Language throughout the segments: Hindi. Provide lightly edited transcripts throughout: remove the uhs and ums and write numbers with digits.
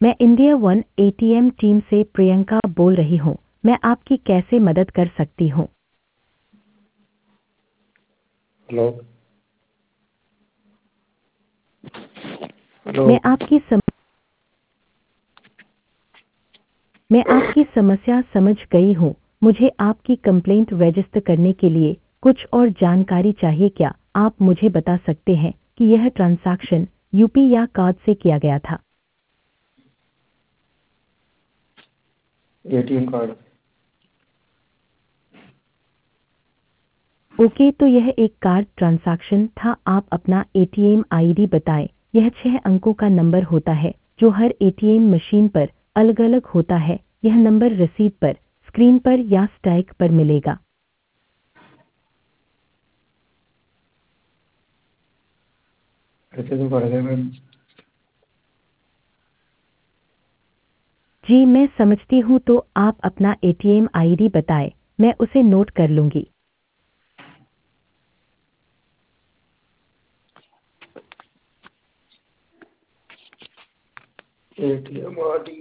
मैं इंडिया वन एटीएम टीम से प्रियंका बोल रही हूँ। मैं आपकी कैसे मदद कर सकती हूँ? हेलो हेलो मैं आपकी समस्या समझ गई हूँ। मुझे आपकी कंप्लेंट रजिस्टर करने के लिए कुछ और जानकारी चाहिए। क्या आप मुझे बता सकते हैं कि यह ट्रांजैक्शन यूपी या कार्ड से किया गया था? ATM card. ओके, तो यह एक कार्ड ट्रांजैक्शन था। आप अपना एटीएम आईडी बताएं। यह 6 अंकों का नंबर होता है जो हर एटीएम मशीन पर अलग अलग होता है। यह नंबर रसीद पर, स्क्रीन पर या स्टैक पर मिलेगा। ऐसे तो पड़ गए मैम। जी मैं समझती हूँ, तो आप अपना एटीएम आईडी बताएं। मैं उसे नोट कर लूंगी। एटीएम आईडी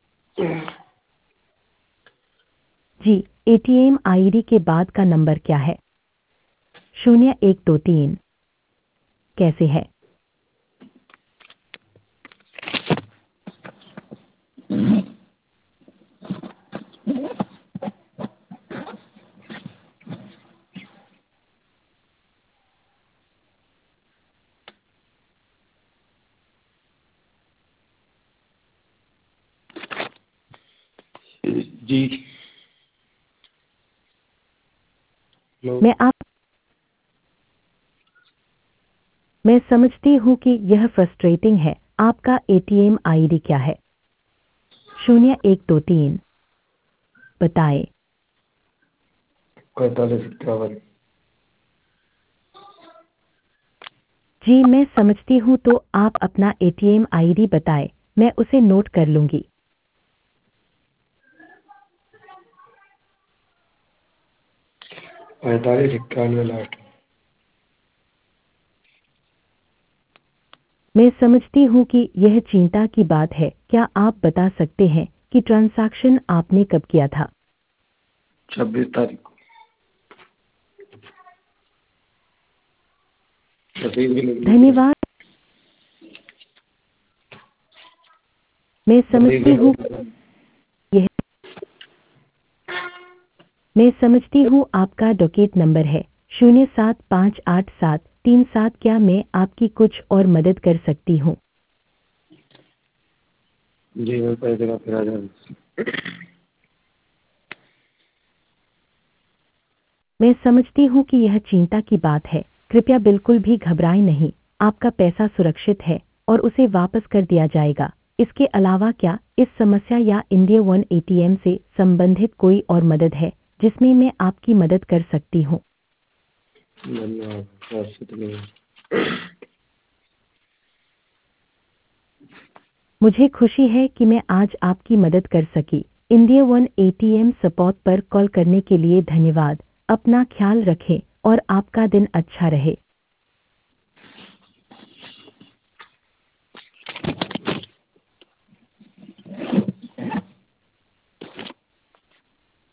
जी, एटीएम आईडी के बाद का नंबर क्या है? 0123 कैसे है? जी। हेलो मैं समझती हूँ कि यह फ्रस्ट्रेटिंग है। आपका एटीएम आईडी क्या है? 0123 बताएं। 4551। जी मैं समझती हूँ, तो आप अपना एटीएम आईडी बताएं। मैं उसे नोट कर लूंगी। 4591 लास्ट। मैं समझती हूँ कि यह चिंता की बात है। क्या आप बता सकते हैं कि ट्रांजैक्शन आपने कब किया था? 26 तारीख को। रसीद भी लगी हुई है। धन्यवाद। मैं रसीद भी समझती हूँ लगी हुई है। यह मैं समझती हूँ आपका डॉकेट नंबर है 075873। क्या मैं आपकी कुछ और मदद कर सकती हूँ? जी मैं पैसे का फिर आ जाऊँ। मैं समझती हूँ कि यह चिंता की बात है। कृपया बिल्कुल भी घबराएं नहीं। आपका पैसा सुरक्षित है और उसे वापस कर दिया जाएगा। इसके अलावा क्या इस समस्या या इंडिया वन एटीएम से संबंधित कोई और मदद है जिसमें मैं आपकी मदद कर सकती हूँ? धन्यवाद। बस इतनी है। मुझे खुशी है कि मैं आज आपकी मदद कर सकी। इंडिया वन एटीएम सपोर्ट पर कॉल करने के लिए धन्यवाद। अपना ख्याल रखें और आपका दिन अच्छा रहे।